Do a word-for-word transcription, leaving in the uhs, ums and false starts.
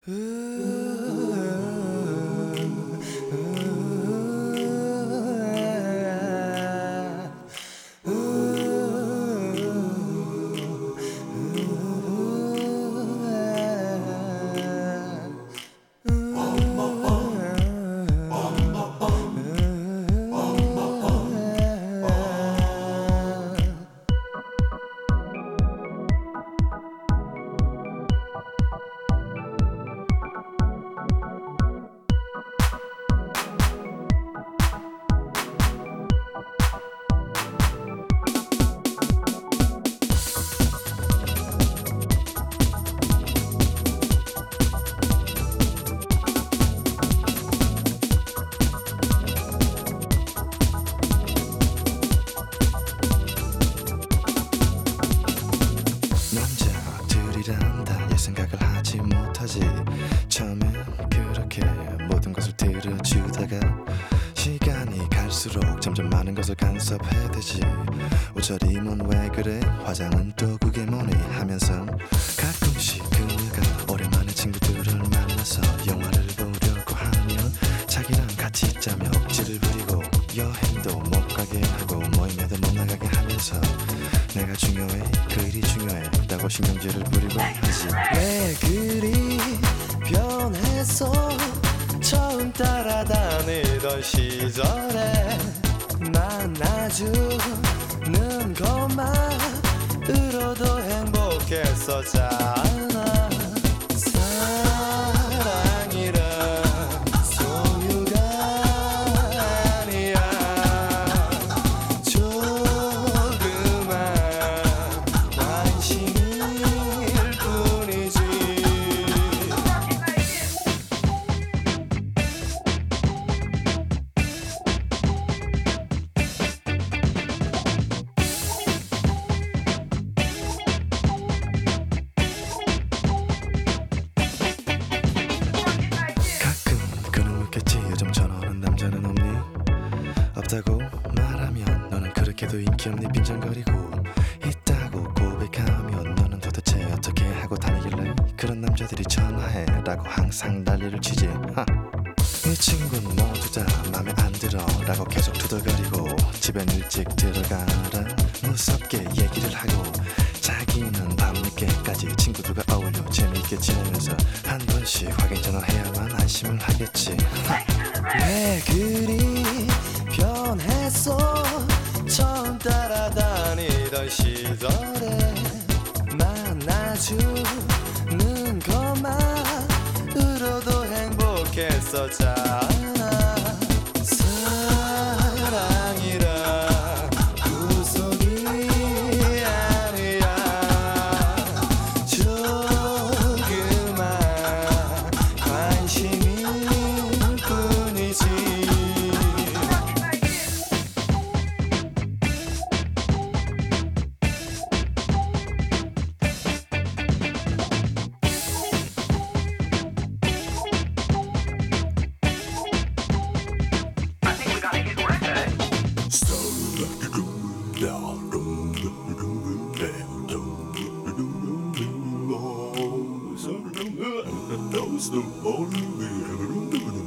남자들이란다 생각을 하지 못하지. 처음엔 그렇게 모든 것을 들어주다가 시간이 갈수록 점점 많은 것을 간섭해대지. 옷차림은 왜 그래, 화장은 또 그게 뭐니 하면서 가끔씩 그녀가 오랜만에 친구들을 만나서 영화를 보려고 하면 자기랑 같이 짜며 억지를 부리고 여행도 못 가게 하고 모임에도 못 나가게 하면서 내가 중요해 그 일이 중요해 라고 신경질을 부리고 하지. 왜 그리 변했어 따라다니던 시절에 만나주는 것만으로도 행복했었잖아. 사랑이란 소유가 아니야. 조그만 관심일 뿐이지. 요즘 전화오는 남자는 없니? 없다고 말하면 너는 그렇게도 인기 없니 빈정거리고 있다고 고백하면 너는 도대체 어떻게 하고 다니길래 그런 남자들이 전화해 라고 항상 난리를 치지. 하. 이 친구는 모두 다 맘에 안 들어 라고 계속 투덜거리고 집엔 일찍 들어가라 무섭게 얘기를 하고 자기는 밤늦게까지 친구들과 어울려 재미있게 지내면서 한 번씩 확인 전화해야만 안심을 하겠지. 왜 그리 변했어 처음 따라다니던 시절에 만나주는 것만으로도 행복했었잖아. 사랑이란 구속이 아니야. 조그만 관심일 뿐이지. That was the only way.